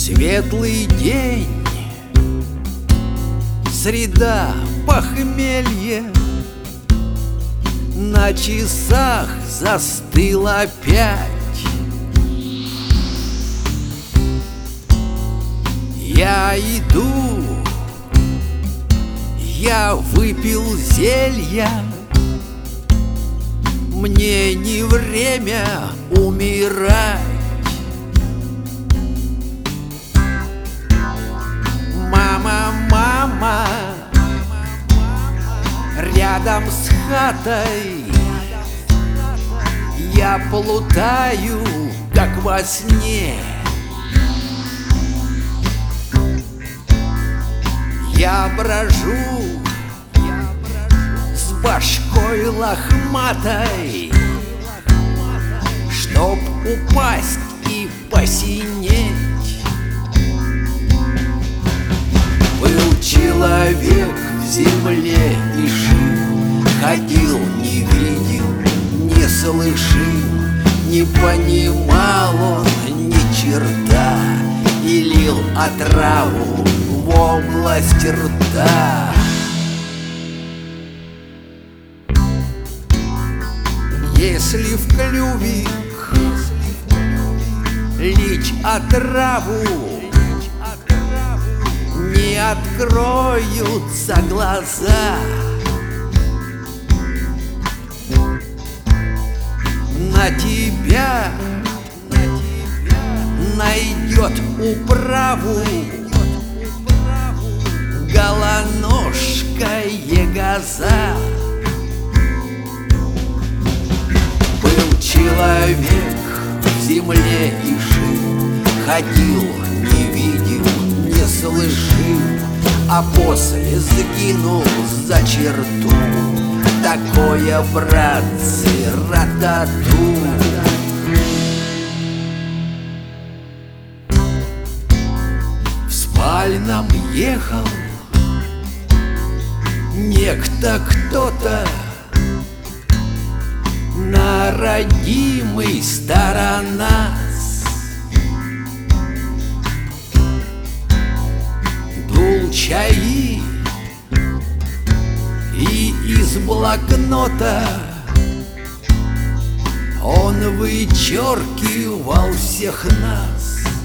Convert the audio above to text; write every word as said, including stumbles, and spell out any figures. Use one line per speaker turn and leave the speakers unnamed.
Светлый день, среда, похмелье, на часах застыл опять. Я иду, я выпил зелья, мне не время умирать. Мама, мама, рядом с хатой я плутаю, как во сне. Я брожу с башкой лохматой, чтоб упасть и посинеть. Был человек в земле и жил, ходил, не видел, не слышал, не понимал он ни черта, и лил отраву в область рта. Если в клювик лить отраву, не откроются глаза. На тебя найдет управу голоножка ягоза. Был человек в земле и жил, ходил, не видел, не слышал, а после сгинул за черту. Такое, братцы, ратату. В спальном ехал некто, кто-то на родимый сторонас. Дул чаи и из блокнота он вычеркивал всех нас.